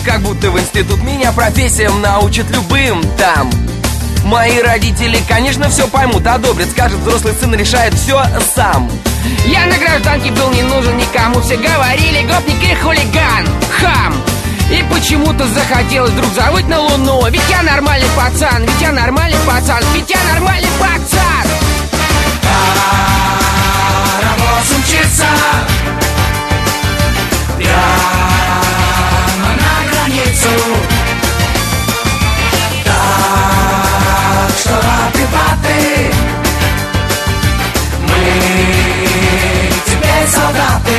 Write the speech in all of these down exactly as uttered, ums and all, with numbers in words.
как будто в институт. Меня профессиям научат любым там. Мои родители, конечно, все поймут, одобрят. Скажет, взрослый сын решает все сам. Я на гражданке был не нужен никому. Все говорили, гопник и хулиган, хам. И почему-то захотелось вдруг завыть на луну. Ведь я нормальный пацан, ведь я нормальный пацан, ведь я нормальный пацан. Паровоз умчится прямо на границу. Так что латы-паты, мы теперь солдаты.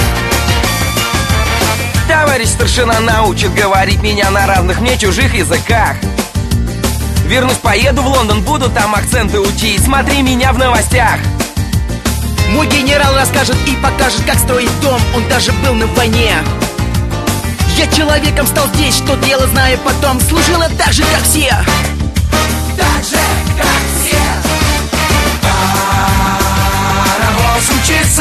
Товарищ старшина научит говорить меня на разных мне чужих языках. Вернусь, поеду в Лондон, буду там акценты учить. Смотри меня в новостях. Мой генерал расскажет и покажет, как строить дом. Он даже был на войне. Я человеком стал здесь, что дело знаю потом. Служила так же, как все. Так же, как все. Паровоз умчится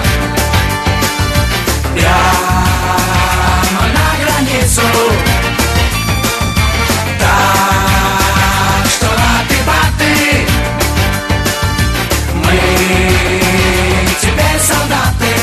прямо на границу. Так что латы-баты, мы теперь солдаты.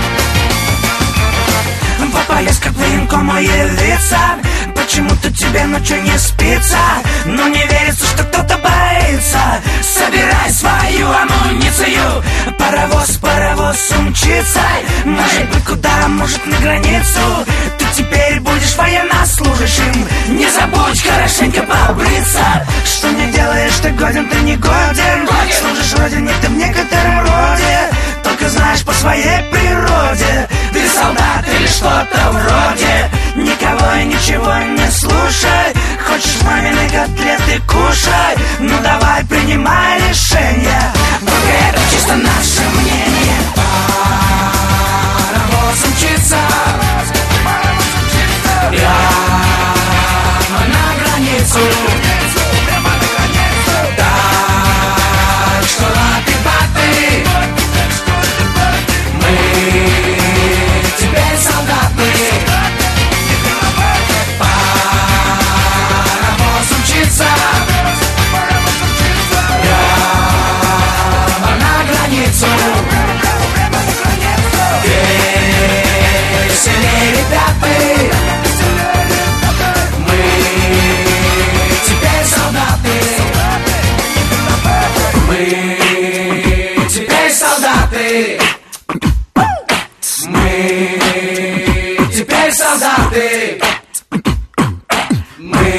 В поездках военкома явиться. Почему-то тебе ночью не спится, но не верится, что кто-то боится. Собирай свою амуницию. Паровоз, паровоз умчится. Может быть куда, может на границу. Ты теперь будешь военнослужащим. Не забудь хорошенько побриться. Что не делаешь, ты годен, ты не годен. Служишь родине, ты в некотором роде. Только знаешь по своей природе. Ты солдат или что-то вроде. Никого и ничего не слушай. Хочешь мамины котлеты, кушай. Ну давай, принимай решение. Только это чисто наше мнение. Паровоз умчится прямо на границу. Так что латы-баты, мы теперь солдаты. Паровоз умчится прямо на границу. Веселее, ребята, мы теперь солдаты. Мы теперь солдаты. Мы теперь солдаты. Мы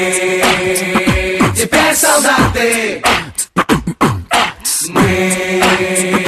теперь солдаты. Мы